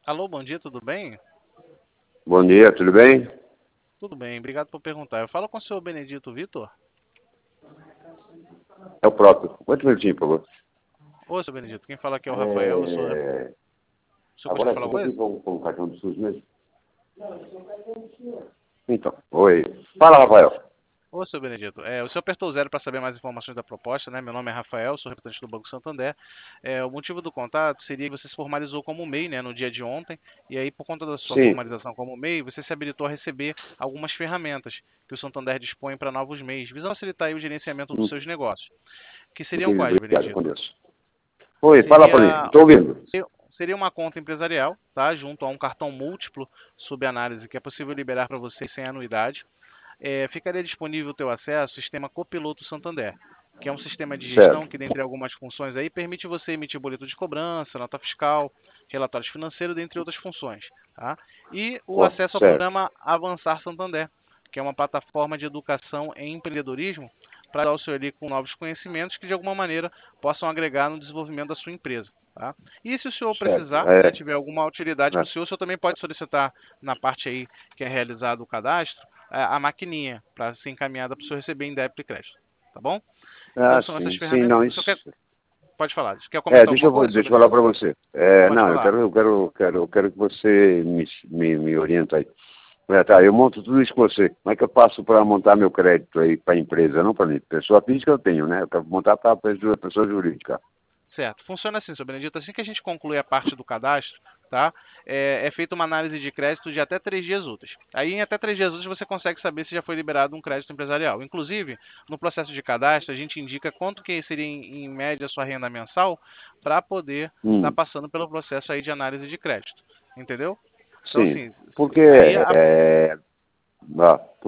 Alô, bom dia, tudo bem? Bom dia, tudo bem? Tudo bem, obrigado por perguntar. Eu falo com o senhor Benedito Vitor. É o próprio. Quanto minutinho, por favor? Ô, senhor Benedito, quem fala aqui é o Rafael. É... O senhor gostaria Agora, de falar você está alguma aqui coisa? com o cartão do SUS mesmo? Então, oi. Fala, Rafael. Ô, senhor Benedito, o senhor apertou o zero para saber mais informações da proposta, né? Meu nome é Rafael, sou representante do Banco Santander. O motivo do contato seria que você se formalizou como MEI, né, no dia de ontem, e aí, por conta da sua Sim, formalização como MEI, você se habilitou a receber algumas ferramentas que o Santander dispõe para novos MEIs, visando facilitar aí o gerenciamento dos hum, seus negócios. Que seriam entendi, quais, obrigado, com Benedito? Deus. Oi, fala para mim, Seria estou ouvindo. seria uma conta empresarial, tá? Junto a um cartão múltiplo sob análise que é possível liberar para você sem anuidade. Ficaria disponível o teu acesso ao sistema Copiloto Santander, que é um sistema de gestão Certo, que, dentre algumas funções aí, permite você emitir boleto de cobrança, nota fiscal, relatórios financeiros, dentre outras funções, tá? E o acesso ao certo, programa Avançar Santander, que é uma plataforma de educação em empreendedorismo para dar o seu ali com novos conhecimentos que de alguma maneira possam agregar no desenvolvimento da sua empresa. Tá? E se o senhor certo. precisar, né, tiver alguma utilidade para É. o senhor também pode solicitar na parte aí que é realizado o cadastro, a maquininha para ser encaminhada para o senhor receber em débito e crédito. Tá bom? Então Ah, são essas sim, sim, ferramentas. não, O senhor quer, isso. pode falar. Você quer comentar alguma coisa Deixa sobre eu falar isso? para você. Pode Não, falar. eu quero que você me oriente aí. Tá, eu monto tudo isso com você. Como é que eu faço para montar meu crédito aí para a empresa, não para mim? Pessoa física eu tenho, né? Eu quero montar para a pessoa jurídica. Certo. Funciona assim, seu Benedito. Assim que a gente conclui a parte do cadastro, tá? É feita uma análise de crédito de até 3 dias úteis. Aí, em até 3 dias úteis, você consegue saber se já foi liberado um crédito empresarial. Inclusive, no processo de cadastro, a gente indica quanto que seria, em média, a sua renda mensal para poder estar Hum. passando pelo processo aí de análise de crédito. Entendeu? Então, Sim, assim, porque aí